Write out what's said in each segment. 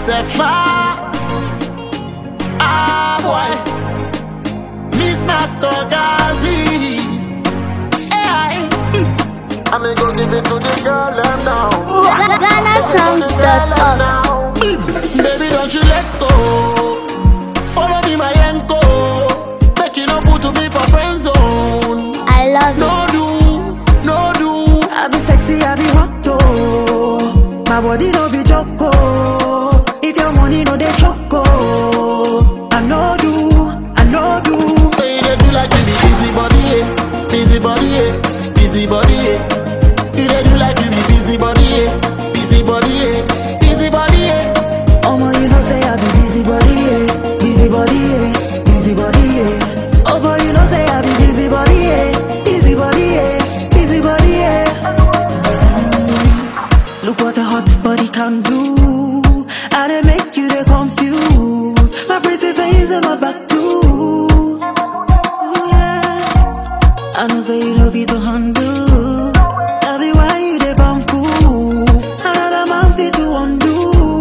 say far. Ah boy, Miss Master Gazi. Hey, I'm gonna give it to the girl them now. GhanaSongs.org. Baby, don't you let go. Follow me, my anchor. Make you no put to me for friend zone. I love it. No do, no do. I be sexy, I be hot oh. My body no be joko. If your money no dey choco, I no do, I no do. Say they do like you be busy body, eh? Busy body, eh? Busy body, eh? You they do like you be busy body, eh? Busy body, eh? Busy body, eh? Omo, you know say I be busy body, eh? Busy body, eh? Busy body, eh? Oh boy, you know say I be busy body, eh? Busy body, eh? Busy body, eh? Look what a hot body can do. I dey make you dey confused. My pretty face and my back too. Yeah. I know say you know be to handle. That be why you dey bum fool. Another man fit to undo.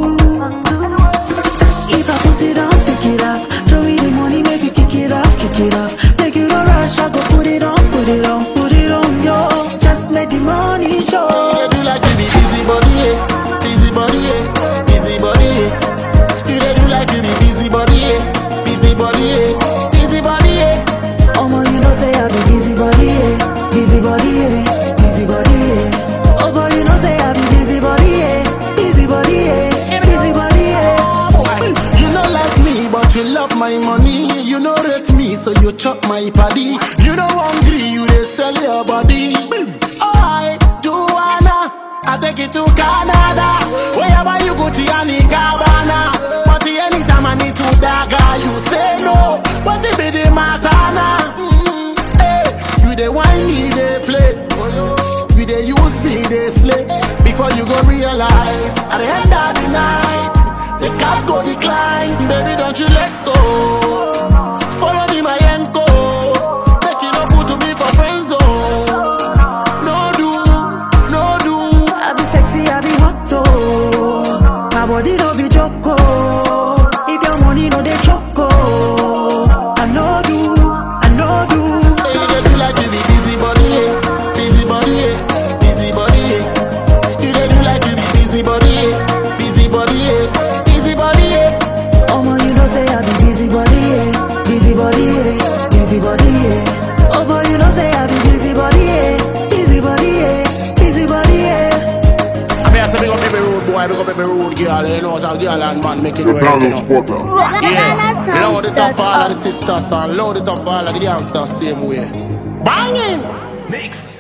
If I put it on, pick it up. Throw me the money, make you kick it off, kick it off. Make you no rush, I go put it on, put it on, put it on, yo. Just make the money show. You do like you be busy body, eh? Busy body, eh? Busy body, eh? You they do like you be busy body, eh? Busy body, eh? Busy body, eh? Omo, you know say I be busy body, eh? Busy body, eh? Busy body, eh? Oh boy, you know say I be busy body, eh? Busy body, eh? Busy body, eh? You know like me, but you love my money. You know rate me, so you chop my paddy. You know hungry, you they sell your body. I do wanna, I take it to Canada. Wherever you go to Yanni Cabana. But anytime I need to dagger, you say no. But it be the matana. Hey, you they whine me, they play. You they use me, they slay. Before you go realize, at the end of the night, the cat go decline. Baby, don't you let go. Follow me, my anchor. Make you no put to me for friend zone. No do, no do. I be sexy, I be hot oh. My body no be joko. If your money no dey choco, I no do, I no do. Say they do like you be busy body, eh? Busy body, eh? Busy body, eh? You they do like you be busy body, eh? Busy body, eh? Busy body, eh? Omo, you know say I be busy body, eh? Busy body, eh? Busy body, eh? Oh boy, you know say I be busy body, eh? Busy body, eh? Busy body, eh? I mean, I say big up every road boy, big up every road girl. You know, so girl and man make it work, you know. Yeah, load it up for all of the sisters and load it up for all of the youngsters same way. Banging! Mix.